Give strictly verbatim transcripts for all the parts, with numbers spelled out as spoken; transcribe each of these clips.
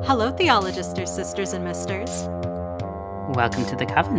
Hello, theologisters, sisters, and misters. Welcome to the Coven.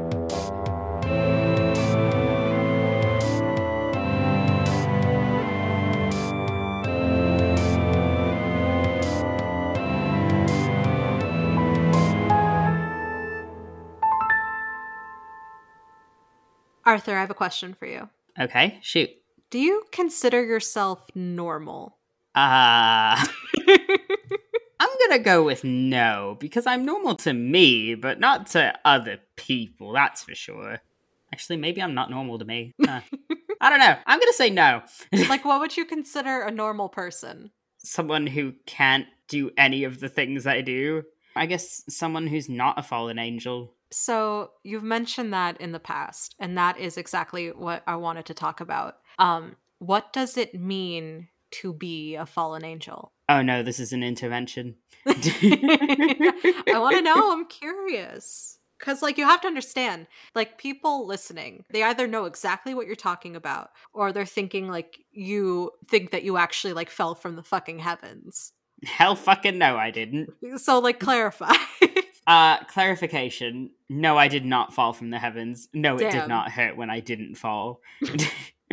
Arthur, I have a question for you. Okay, shoot. Do you consider yourself normal? Uh, I'm gonna go with no, because I'm normal to me, but not to other people, that's for sure. Actually, maybe I'm not normal to me. Huh. I don't know. I'm gonna say no. Like, what would you consider a normal person? Someone who can't do any of the things I do. I guess someone who's not a fallen angel. So, you've mentioned that in the past, and that is exactly what I wanted to talk about. Um, what does it mean to be a fallen angel? Oh no, this is an intervention. I want to know. I'm curious. Because, like, you have to understand, like, people listening, they either know exactly what you're talking about, or they're thinking, like, you think that you actually, like, fell from the fucking heavens. Hell fucking no, I didn't. So, like, clarify. Uh, clarification. No, I did not fall from the heavens. No, it Damn. did not hurt when I didn't fall. Did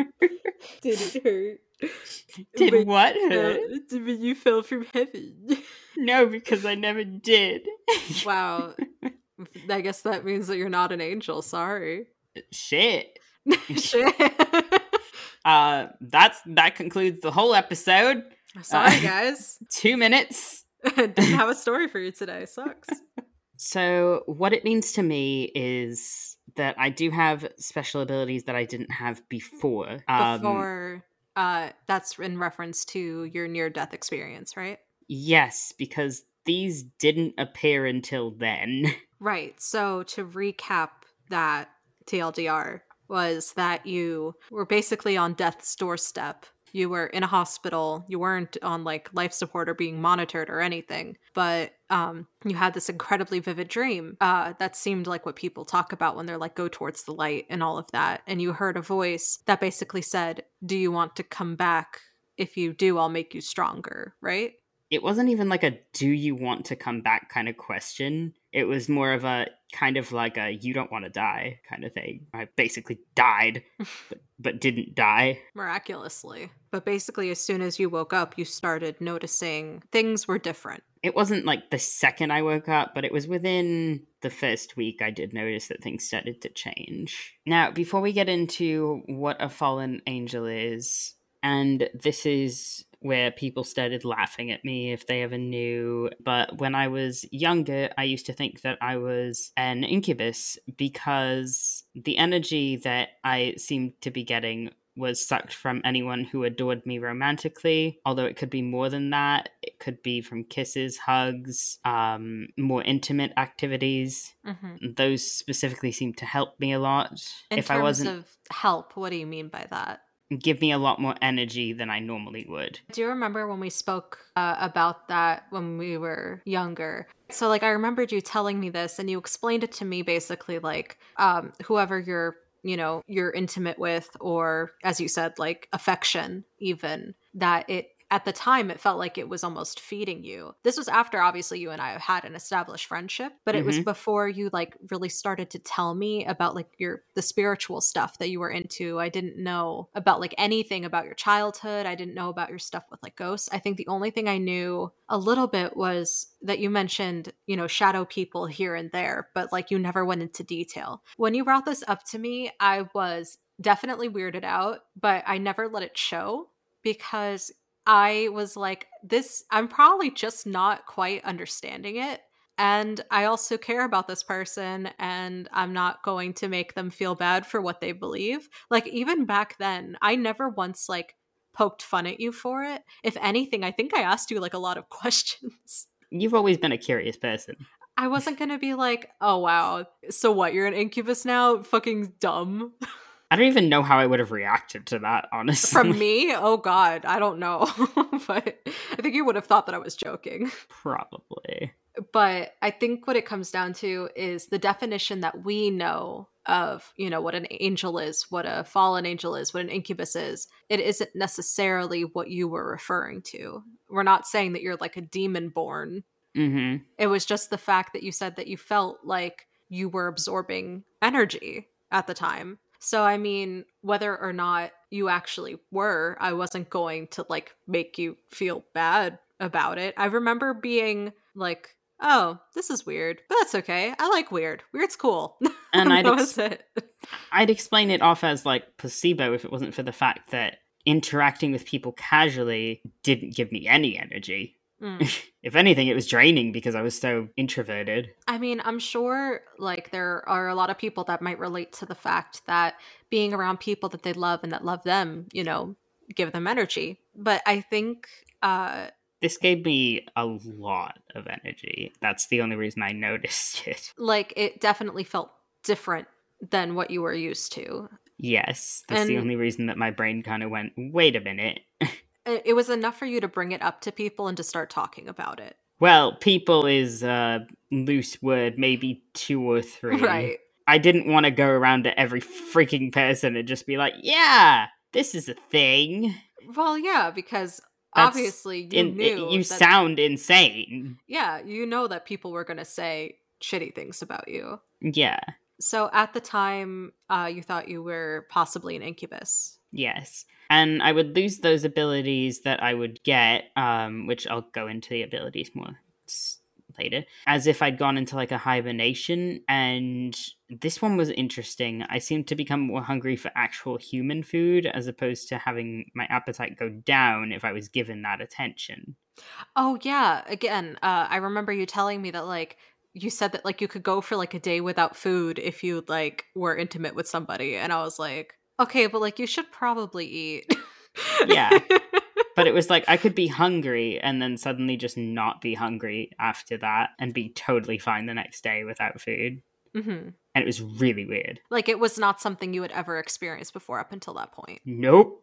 it hurt? Did When- what hurt? uh, when you fell from heaven. No, because I never did. Wow. I guess that means that you're not an angel. Sorry. Shit. Shit. Uh, that's that concludes the whole episode. Sorry, Uh, guys. Two minutes. Didn't have a story for you today. Sucks. So, what it means to me is that I do have special abilities that I didn't have before. Um, Before, uh, that's in reference to your near-death experience, right? Yes, because these didn't appear until then. Right. So to recap that T L D R was that you were basically on death's doorstep. You were in a hospital. You weren't on like life support or being monitored or anything, but um, you had this incredibly vivid dream uh, that seemed like what people talk about when they're like, go towards the light and all of that. And you heard a voice that basically said, do you want to come back? If you do, I'll make you stronger, right? It wasn't even like a do you want to come back kind of question. It was more of a kind of like a you don't want to die kind of thing. I basically died, but, but didn't die. Miraculously. But basically, as soon as you woke up, you started noticing things were different. It wasn't like the second I woke up, but it was within the first week I did notice that things started to change. Now, before we get into what a fallen angel is, and this is where people started laughing at me if they ever knew. But when I was younger, I used to think that I was an incubus because the energy that I seemed to be getting was sucked from anyone who adored me romantically, although it could be more than that. It could be from kisses, hugs, um, more intimate activities. Mm-hmm. Those specifically seemed to help me a lot. In if terms I wasn't of help, what do you mean by that? give me a lot more energy than I normally would. Do you remember when we spoke uh, about that when we were younger? So, like, I remembered you telling me this, and you explained it to me basically like um, whoever you're, you know, you're intimate with, or as you said, like affection, even that it. At the time, it felt like it was almost feeding you. This was after, obviously, you and I had an established friendship, but it Mm-hmm. was before you, like, really started to tell me about, like, your the spiritual stuff that you were into. I didn't know about, like, anything about your childhood. I didn't know about your stuff with, like, ghosts. I think the only thing I knew a little bit was that you mentioned, you know, shadow people here and there, but, like, you never went into detail. When you brought this up to me, I was definitely weirded out, but I never let it show because I was like, this, I'm probably just not quite understanding it. And I also care about this person, and I'm not going to make them feel bad for what they believe. Like, even back then, I never once, like, poked fun at you for it. If anything, I think I asked you, like, a lot of questions. You've always been a curious person. I wasn't going to be like, oh, wow, so what, you're an incubus now? Fucking dumb. I don't even know how I would have reacted to that, honestly. From me? Oh, God, I don't know. But I think you would have thought that I was joking. Probably. But I think what it comes down to is the definition that we know of, you know, what an angel is, what a fallen angel is, what an incubus is. It isn't necessarily what you were referring to. We're not saying that you're like a demon born. Mm-hmm. It was just the fact that you said that you felt like you were absorbing energy at the time. So, I mean, whether or not you actually were, I wasn't going to like make you feel bad about it. I remember being like, oh, this is weird, but that's okay. I like weird. Weird's cool. And And I'd that ex- was it. I'd explain it off as like placebo if it wasn't for the fact that interacting with people casually didn't give me any energy. Mm. If anything, it was draining because I was so introverted. I mean, I'm sure like there are a lot of people that might relate to the fact that being around people that they love and that love them, you know, give them energy. But I think uh This gave me a lot of energy. That's the only reason I noticed it. like it definitely felt different than what you were used to. Yes, that's the And only reason that my brain kind of went, wait a minute. it it was enough for you to bring it up to people and to start talking about it. Well, people is a loose word, maybe two or three. Right. I didn't want to go around to every freaking person and just be like, yeah, this is a thing. Well, yeah, because That's obviously you in, knew you that, sound insane. yeah, you know that people were going to say shitty things about you. Yeah, So at the time, uh, you thought you were possibly an incubus. yes. And I would lose those abilities that I would get, um, which I'll go into the abilities more s- later, as if I'd gone into like a hibernation. And this one was interesting. I seemed to become more hungry for actual human food as opposed to having my appetite go down if I was given that attention. Oh yeah, again, uh, I remember you telling me that like you said that like you could go for like a day without food if you like were intimate with somebody, and I was like, okay, but like you should probably eat. Yeah. But it was like I could be hungry and then suddenly just not be hungry after that and be totally fine the next day without food. Hmm. And it was really weird. Like it was not something you had ever experienced before up until that point. Nope.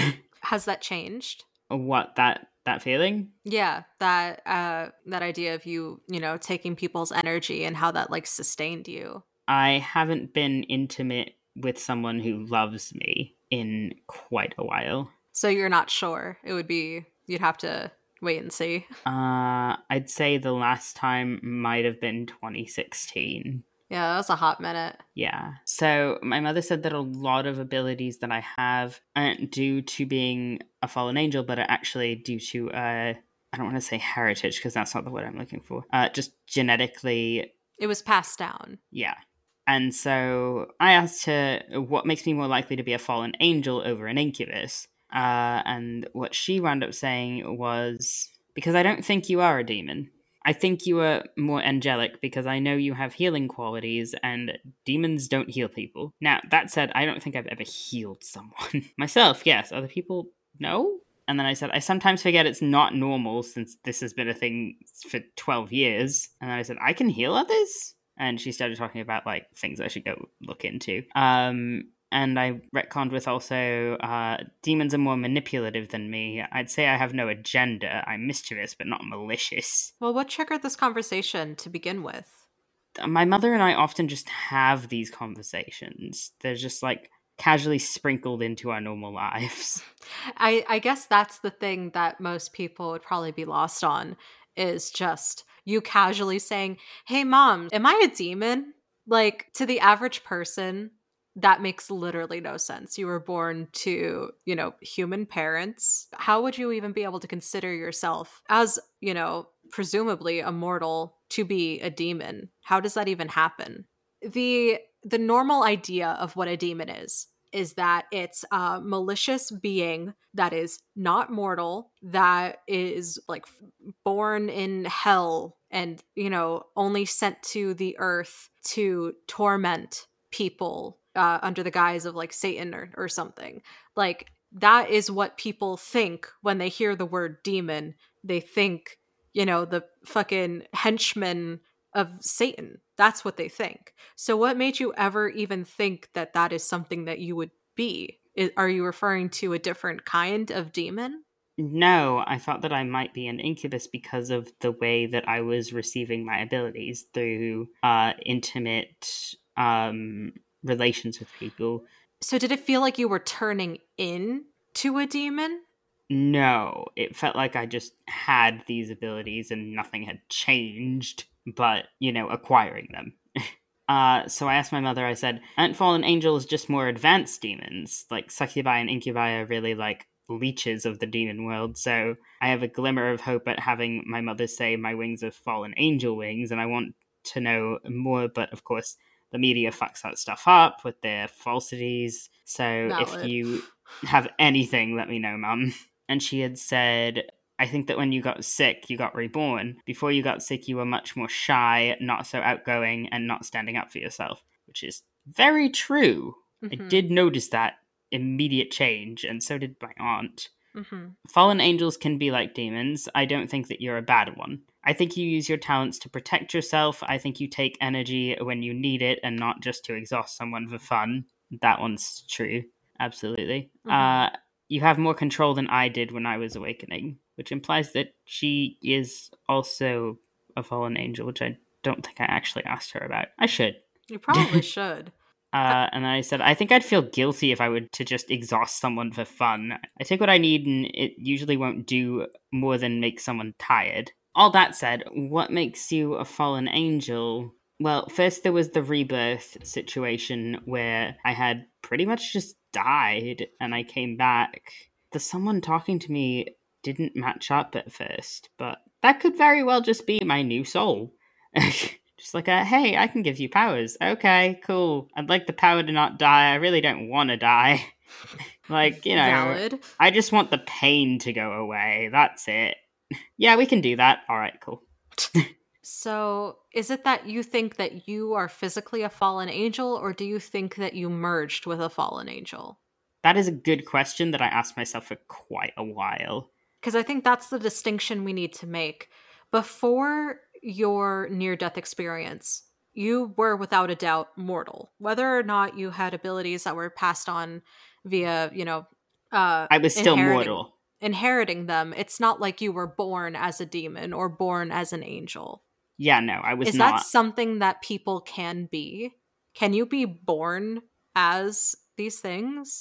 Has that changed? What, that that feeling? Yeah, that uh that idea of you, you know, taking people's energy and how that like sustained you. I haven't been intimate with someone who loves me in quite a while. So you're not sure. It would be you'd have to wait and see. Uh, I'd say the last time might have been twenty sixteen. Yeah, that was a hot minute. Yeah. So my mother said that a lot of abilities that I have aren't due to being a fallen angel, but are actually due to, uh, I don't want to say heritage because that's not the word I'm looking for. Uh, just genetically. It was passed down. Yeah. And so I asked her what makes me more likely to be a fallen angel over an incubus. Uh, and what she wound up saying was, because I don't think you are a demon. I think you are more angelic because I know you have healing qualities and demons don't heal people. Now, that said, I don't think I've ever healed someone. Myself, yes. Other people, no? And then I said, I sometimes forget it's not normal since this has been a thing for twelve years. And then I said, I can heal others? And she started talking about like things I should go look into. Um, and I retconned with also, uh, demons are more manipulative than me. I'd say I have no agenda. I'm mischievous, but not malicious. Well, what triggered this conversation to begin with? My mother and I often just have these conversations. They're just like casually sprinkled into our normal lives. I, I guess that's the thing that most people would probably be lost on is just you casually saying, hey, mom, am I a demon? Like, to the average person, that makes literally no sense. You were born to, you know, human parents. How would you even be able to consider yourself as, you know, presumably a mortal to be a demon? How does that even happen? The the normal idea of what a demon is is that it's a malicious being that is not mortal, that is like born in hell and, you know, only sent to the earth to torment people uh, under the guise of like Satan or, or something. Like that is what people think when they hear the word demon. They think, you know, the fucking henchman of Satan. That's what they think. So what made you ever even think that that is something that you would be? I- are you referring to a different kind of demon? No, I thought that I might be an incubus because of the way that I was receiving my abilities through uh, intimate um, relations with people. So did it feel like you were turning in to a demon? No, it felt like I just had these abilities and nothing had changed, but, you know, acquiring them. Uh, so I asked my mother, I said, aren't fallen angels just more advanced demons? Like, succubi and incubi are really like leeches of the demon world, so I have a glimmer of hope at having my mother say my wings are fallen angel wings, and I want to know more, but of course, the media fucks that stuff up with their falsities, so if Valid. you have anything, let me know, Mum. And she had said, I think that when you got sick, you got reborn. Before you got sick, you were much more shy, not so outgoing, and not standing up for yourself, which is very true. I Mm-hmm. did notice that immediate change, and so did my aunt. Mm-hmm. Fallen angels can be like demons. I don't think that you're a bad one. I think you use your talents to protect yourself. I think you take energy when you need it and not just to exhaust someone for fun. That one's true. Absolutely. Mm-hmm. Uh, you have more control than I did when I was awakening, which implies that she is also a fallen angel, which I don't think I actually asked her about. I should. You probably should. Uh, Uh, and I said, I think I'd feel guilty if I were to just exhaust someone for fun. I take what I need, and it usually won't do more than make someone tired. All that said, what makes you a fallen angel? Well, first there was the rebirth situation where I had pretty much just died and I came back. The someone talking to me didn't match up at first, but that could very well just be my new soul. Just like a, hey, I can give you powers. Okay, cool. I'd like the power to not die. I really don't want to die. Like, you know, Valid. I just want the pain to go away. That's it. Yeah, we can do that. All right, cool. So, is it that you think that you are physically a fallen angel, or do you think that you merged with a fallen angel? That is a good question that I asked myself for quite a while. Because I think that's the distinction we need to make. Before your near death experience, you were without a doubt mortal. Whether or not you had abilities that were passed on via, you know, uh, I was still inheriting mortal. inheriting them, it's not like you were born as a demon or born as an angel. Yeah, no, I was Is that not. something that people can be? Can you be born as these things?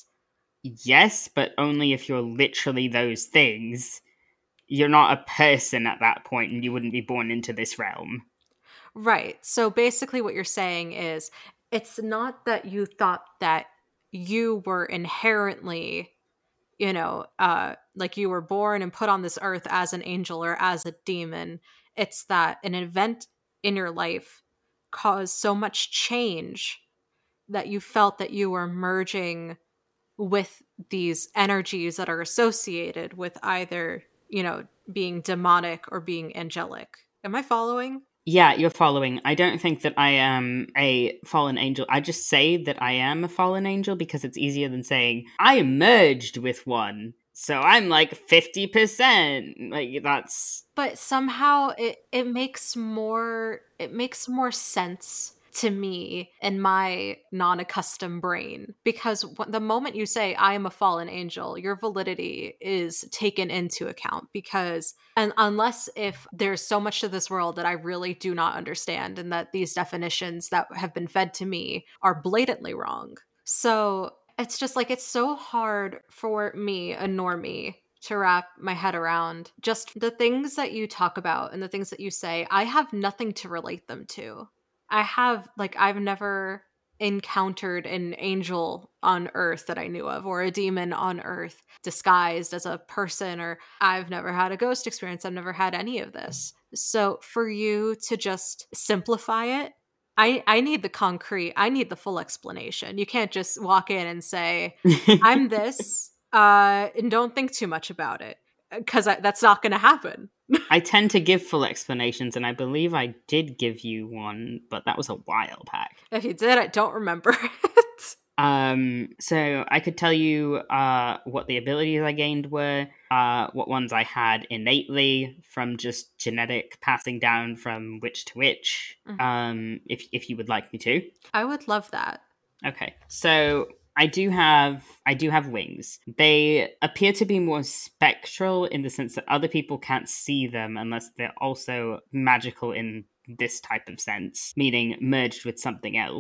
Yes, but only if you're literally those things. You're not a person at that point, and you wouldn't be born into this realm. Right. So basically, what you're saying is it's not that you thought that you were inherently, you know, uh, like you were born and put on this earth as an angel or as a demon. It's that an event in your life caused so much change that you felt that you were merging with these energies that are associated with either, you know, being demonic or being angelic. Am I following? Yeah, you're following. I don't think that I am a fallen angel. I just say that I am a fallen angel because it's easier than saying I merged with one. So I'm like fifty percent. Like that's But somehow it it makes more it makes more sense to me in my non-accustomed brain, because wh- the moment you say I am a fallen angel, your validity is taken into account, because and unless if there's so much to this world that I really do not understand, and that these definitions that have been fed to me are blatantly wrong. So it's just like it's so hard for me, a normie, to wrap my head around just the things that you talk about and the things that you say. I have nothing to relate them to. I have, like, I've never encountered an angel on earth that I knew of, or a demon on earth disguised as a person, or I've never had a ghost experience. I've never had any of this. So for you to just simplify it, I, I need the concrete. I need the full explanation. You can't just walk in and say, I'm this, uh, and don't think too much about it, because that's not going to happen. I tend to give full explanations, and I believe I did give you one, but that was a while back. If you did, I don't remember it. Um, so I could tell you uh, what the abilities I gained were, uh, what ones I had innately from just genetic passing down from witch to witch. Mhm. Um, if if you would like me to. I would love that. Okay, so I do have I do have wings. They appear to be more spectral in the sense that other people can't see them unless they're also magical in this type of sense, meaning merged with something else.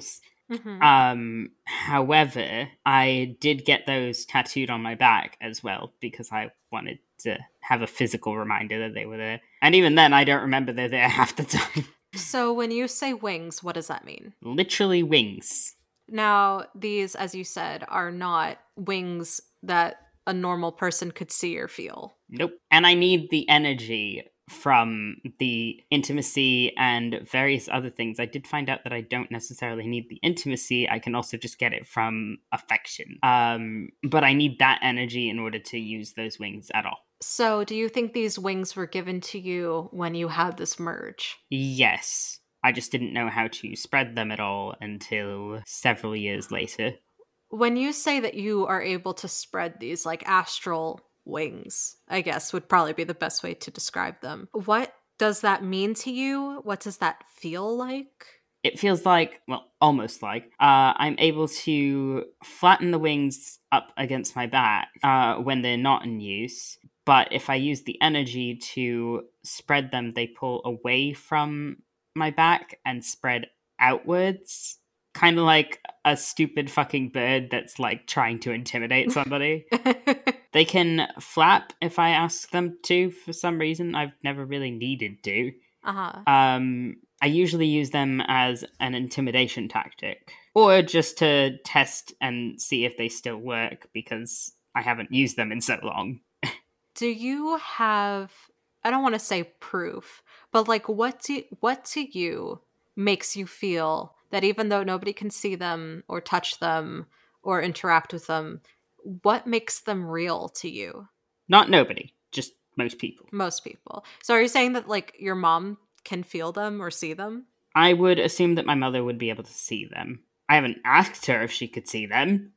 Mm-hmm. Um, however, I did get those tattooed on my back as well because I wanted to have a physical reminder that they were there. And even then, I don't remember they're there half the time. So when you say wings, what does that mean? Literally wings. Now, these, as you said, are not wings that a normal person could see or feel. Nope. And I need the energy from the intimacy and various other things. I did find out that I don't necessarily need the intimacy. I can also just get it from affection. Um, but I need that energy in order to use those wings at all. So do you think these wings were given to you when you had this merge? Yes. I just didn't know how to spread them at all until several years later. When you say that you are able to spread these like astral wings, I guess would probably be the best way to describe them. What does that mean to you? What does that feel like? It feels like, well, almost like, uh, I'm able to flatten the wings up against my back uh, when they're not in use. But if I use the energy to spread them, they pull away from my back and spread outwards. Kind of like a stupid fucking bird that's like trying to intimidate somebody. They can flap if I ask them to for some reason. I've never really needed to. Uh-huh. Um, I usually use them as an intimidation tactic, or just to test and see if they still work because I haven't used them in so long. Do you have, I don't want to say proof, but like what do what to you makes you feel that even though nobody can see them or touch them or interact with them, what makes them real to you? Not nobody, just most people. Most people. So are you saying that like your mom can feel them or see them? I would assume that my mother would be able to see them. I haven't asked her if she could see them.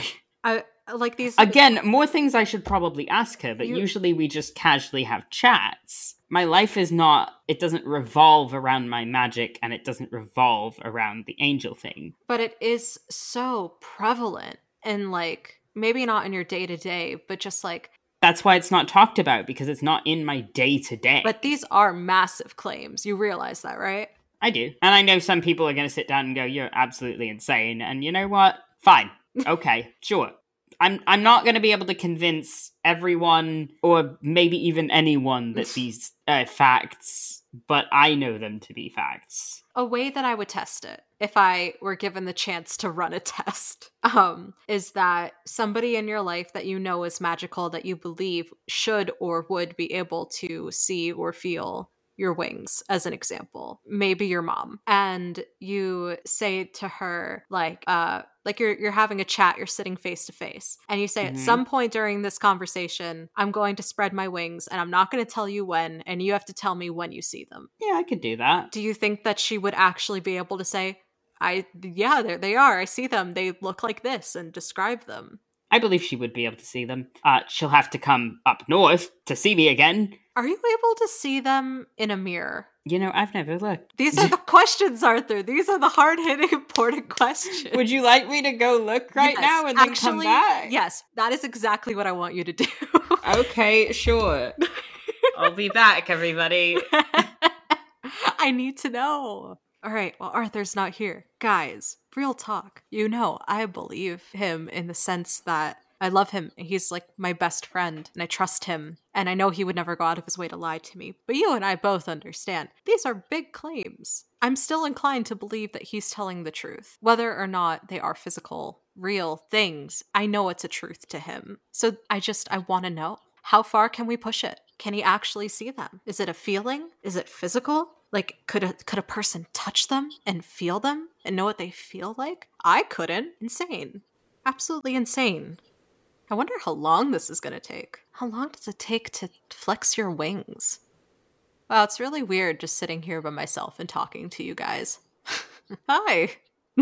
I like these Again, more things I should probably ask her, but You- usually we just casually have chats. My life is not, it doesn't revolve around my magic and it doesn't revolve around the angel thing. but it is so prevalent and like maybe not in your day to day, but just like That's why it's not talked about, because it's not in my day to day. but these are massive claims. You realize that, right? I do. And I know some people are going to sit down and go, you're absolutely insane. And you know what? Fine. Okay, sure. I'm I'm not going to be able to convince everyone or maybe even anyone that these uh, facts, but I know them to be facts. A way that I would test it if I were given the chance to run a test um, is that somebody in your life that you know is magical, that you believe should or would be able to see or feel your wings, as an example, maybe your mom, and you say to her like uh like you're you're having a chat, you're sitting face to face, and you say Mhm. at some point during this conversation, I'm going to spread my wings and I'm not going to tell you when, and you have to tell me when you see them. Yeah, I could do that. Do you think that she would actually be able to say, I yeah, there they are, I see them, they look like this, and describe them? I believe she would be able to see them. Uh, she'll have to come up north to see me again. Are you able to see them in a mirror? You know, I've never looked. These are the questions, Arthur. These are the hard-hitting, important questions. Would you like me to go look right Yes, now and then actually, come back? Yes, that is exactly what I want you to do. Okay, sure. I'll be back, everybody. I need to know. All right, well, Arthur's not here. Guys, real talk. You know, I believe him in the sense that I love him. He's like my best friend, and I trust him. And I know he would never go out of his way to lie to me. But you and I both understand these are big claims. I'm still inclined to believe that he's telling the truth. Whether or not they are physical, real things, I know it's a truth to him. So I just, I want to know. How far can we push it? Can he actually see them? Is it a feeling? Is it physical? Like, could a, could a person touch them and feel them and know what they feel like? I couldn't. Insane. Absolutely insane. I wonder how long this is going to take. How long does it take to flex your wings? Wow, it's really weird just sitting here by myself and talking to you guys. Hi.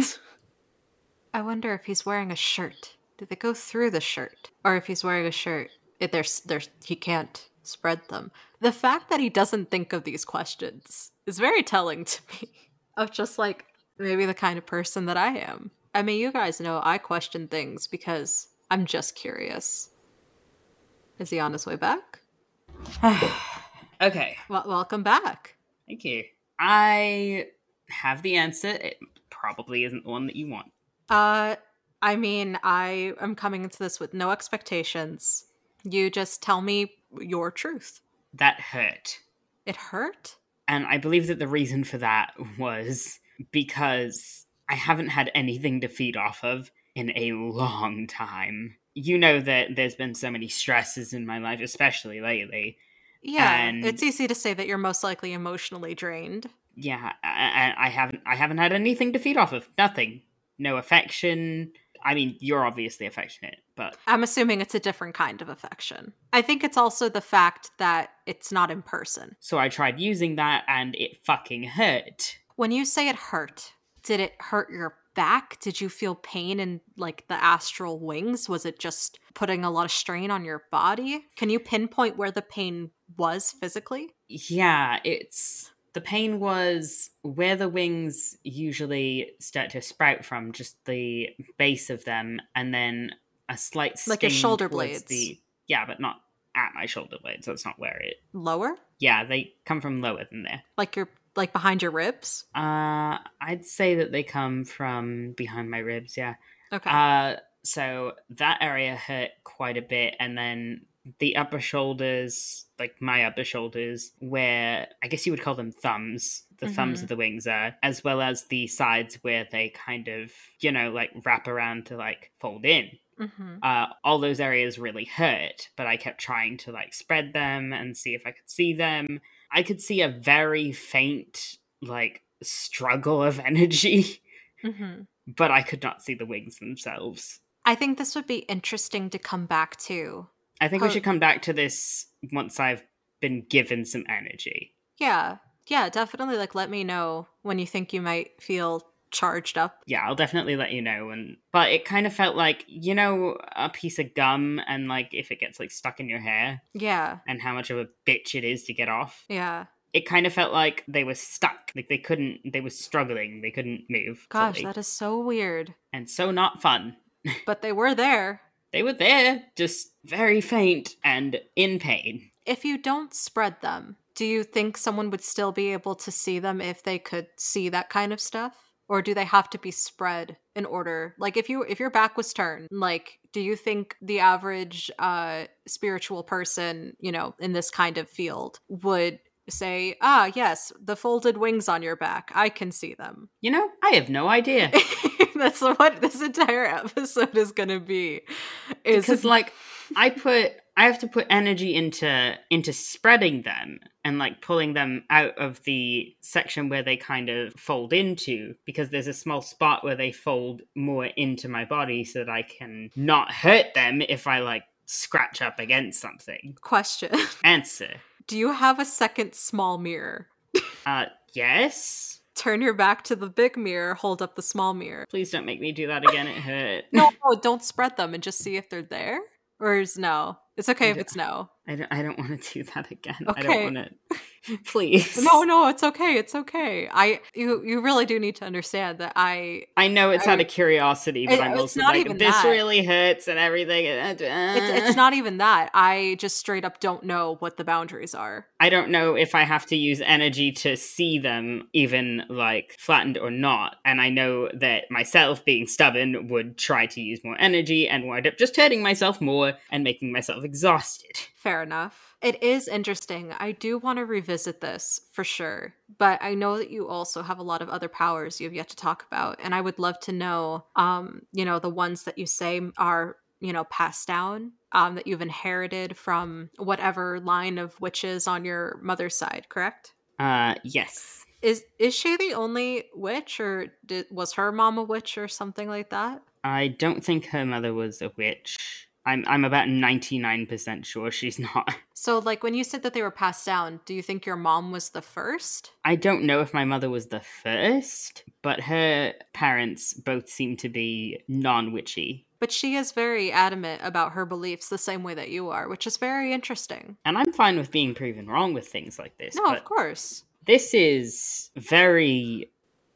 I wonder if he's wearing a shirt. Did they go through the shirt? Or if he's wearing a shirt, if there's, there's, he can't spread them. The fact that he doesn't think of these questions is very telling to me of just like maybe the kind of person that I am. I mean, you guys know I question things because I'm just curious. Is he on his way back? Okay. Well, welcome back. Thank you. I have the answer. It probably isn't the one that you want. Uh, I mean, I am coming into this with no expectations. You just tell me your truth. That hurt. It hurt? And I believe that the reason for that was because I haven't had anything to feed off of in a long time. You know that there's been so many stresses in my life, especially lately. Yeah, And it's easy to say that you're most likely emotionally drained. yeah, and I haven't I haven't had anything to feed off of. Nothing. No affection. I mean, you're obviously affectionate, but I'm assuming it's a different kind of affection. I think it's also the fact that it's not in person. so I tried using that and it fucking hurt. When you say it hurt, did it hurt your back? Did you feel pain in like the astral wings? Was it just putting a lot of strain on your body? Can you pinpoint where the pain was physically? Yeah, it's the pain was where the wings usually start to sprout from, just the base of them, and then a slight sting Like your shoulder towards blades. the yeah, but not at my shoulder blades. That's not where it. Lower? Yeah, they come from lower than there. Like your like behind your ribs? Uh, I'd say that they come from behind my ribs. Yeah. Okay. Uh, so that area hurt quite a bit, and then the upper shoulders, like my upper shoulders, where I guess you would call them thumbs, the mm-hmm. thumbs of the wings are, as well as the sides where they kind of, you know, like wrap around to like fold in. Mm-hmm. Uh, all those areas really hurt, but I kept trying to like spread them and see if I could see them. I could see a very faint, like, struggle of energy, mm-hmm. but I could not see the wings themselves. I think this would be interesting to come back to. I think How- we should come back to this once I've been given some energy. Yeah. Yeah, definitely, like, let me know when you think you might feel charged up. Yeah, I'll definitely let you know. And but it kind of felt like, you know, a piece of gum, and like if it gets like stuck in your hair. Yeah. And how much of a bitch it is to get off. Yeah. It kind of felt like they were stuck. Like they couldn't, they were struggling. They couldn't move. Gosh, fully. That is so weird. And so not fun. But they were there. They were there, just very faint and in pain. If you don't spread them, do you think someone would still be able to see them if they could see that kind of stuff? Or do they have to be spread in order? Like, if you if your back was turned, like, do you think the average uh, spiritual person, you know, in this kind of field would say, ah, yes, the folded wings on your back, I can see them? You know, I have no idea. That's what this entire episode is going to be. Is because, like, I put... I have to put energy into into spreading them and like pulling them out of the section where they kind of fold into, because there's a small spot where they fold more into my body so that I can not hurt them if I like scratch up against something. Question. Answer. Do you have a second small mirror? uh, yes. Turn your back to the big mirror, hold up the small mirror. Please don't make me do that again, it hurt. No, no, don't spread them and just see if they're there. Or is no? It's okay if it's no. I don't, I don't want to do that again. Okay. I don't want to. Please. No, no, it's okay. It's okay. I you you really do need to understand that I I know it's I, out of curiosity, but it, I'm also not like, even this that. really hurts and everything. It's, it's not even that. I just straight up don't know what the boundaries are. I don't know if I have to use energy to see them, even like flattened or not. And I know that myself, being stubborn, would try to use more energy and wind up just hurting myself more and making myself exhausted. Fair enough. It is interesting. I do want to revisit this for sure, but I know that you also have a lot of other powers you have yet to talk about, and I would love to know, um, you know, the ones that you say are, you know, passed down, um, that you've inherited from whatever line of witches on your mother's side, correct? Uh, yes. Is is she the only witch, or did, was her mom a witch or something like that? I don't think her mother was a witch. I'm I'm about ninety-nine percent sure she's not. So, like, when you said that they were passed down, do you think your mom was the first? I don't know if my mother was the first, but her parents both seem to be non-witchy. But she is very adamant about her beliefs the same way that you are, which is very interesting. And I'm fine with being proven wrong with things like this. No, but of course. This is very...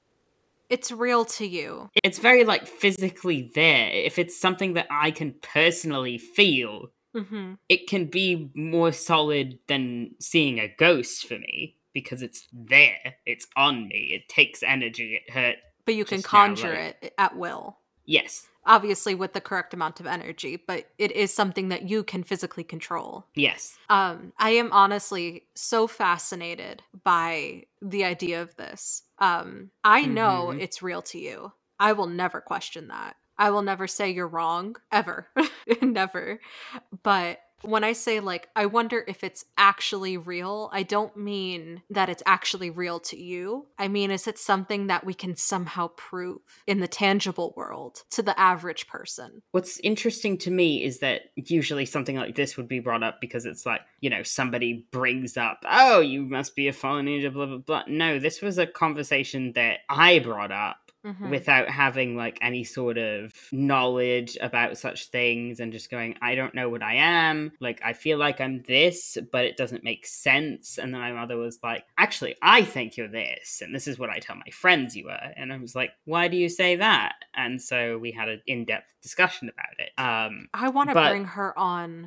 It's real to you. It's very, like, physically there. If it's something that I can personally feel, mm-hmm. it can be more solid than seeing a ghost for me, because it's there. It's on me. It takes energy. It hurt But you can Just now, conjure like- it at will. Yes. Obviously with the correct amount of energy, but it is something that you can physically control. Yes. Um, I am honestly so fascinated by the idea of this. Um, I know Mhm. it's real to you. I will never question that. I will never say you're wrong, ever. Never. But when I say, like, I wonder if it's actually real, I don't mean that it's actually real to you. I mean, is it something that we can somehow prove in the tangible world to the average person? What's interesting to me is that usually something like this would be brought up because it's like, you know, somebody brings up, oh, you must be a fallen angel, blah, blah, blah. No, this was a conversation that I brought up. Mm-hmm. Without having like any sort of knowledge about such things and just going, I don't know what I am. Like, I feel like I'm this, but it doesn't make sense. And then my mother was like, actually, I think you're this. And this is what I tell my friends you were. And I was like, why do you say that? And so we had an in-depth discussion about it. Um, I want to but... bring her on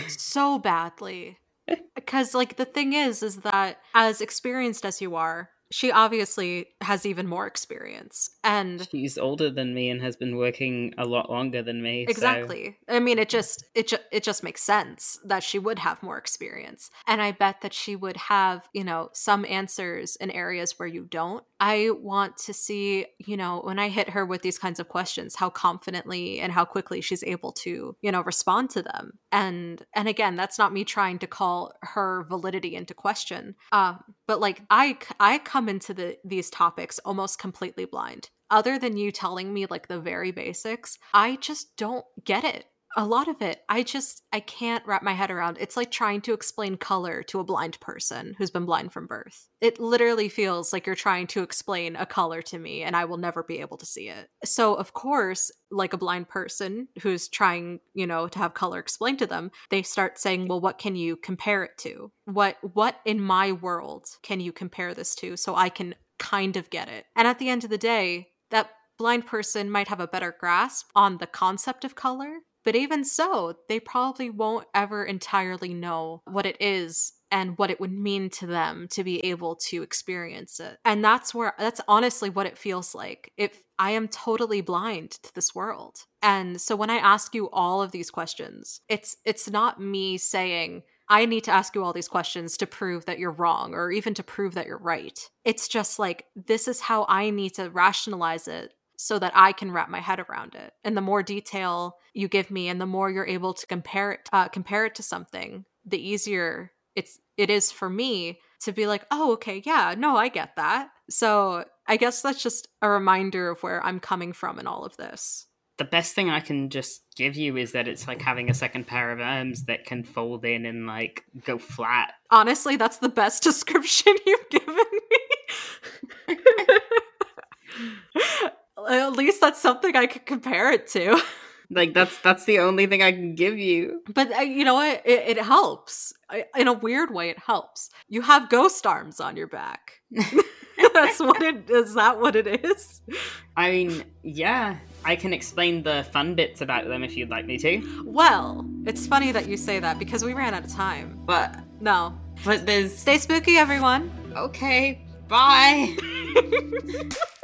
so badly. Because, like, the thing is, is that as experienced as you are, she obviously has even more experience. And she's older than me and has been working a lot longer than me. Exactly. So. I mean, it just it ju- it just makes sense that she would have more experience. And I bet that she would have, you know, some answers in areas where you don't. I want to see, you know, when I hit her with these kinds of questions, how confidently and how quickly she's able to, you know, respond to them. And and again, that's not me trying to call her validity into question. Um, but like I I come into the these topics almost completely blind. Other than you telling me like the very basics, I just don't get it. A lot of it, I just, I can't wrap my head around. It's like trying to explain color to a blind person who's been blind from birth. It literally feels like you're trying to explain a color to me and I will never be able to see it. So of course, like a blind person who's trying, you know, to have color explained to them, they start saying, well, what can you compare it to? What, what in my world can you compare this to so I can kind of get it? And at the end of the day, that blind person might have a better grasp on the concept of color, but even so, they probably won't ever entirely know what it is and what it would mean to them to be able to experience it. And that's where, that's honestly what it feels like. If I am totally blind to this world. And so when I ask you all of these questions, it's it's not me saying, I need to ask you all these questions to prove that you're wrong or even to prove that you're right. It's just like, this is how I need to rationalize it so that I can wrap my head around it. And the more detail you give me and the more you're able to compare it, uh, compare it to something, the easier it's, it is for me to be like, oh, okay, yeah, no, I get that. So I guess that's just a reminder of where I'm coming from in all of this. The best thing I can just give you is that it's like having a second pair of arms that can fold in and like go flat. Honestly, that's the best description you've given me. At least that's something I could compare it to. Like that's that's the only thing I can give you. But uh, you know what? It, it helps. In a weird way, it helps. You have ghost arms on your back. That's what it is. That what it is? I mean, yeah. I can explain the fun bits about them if you'd like me to. Well, it's funny that you say that because we ran out of time. But no. But there's Stay spooky, everyone. Okay. Bye.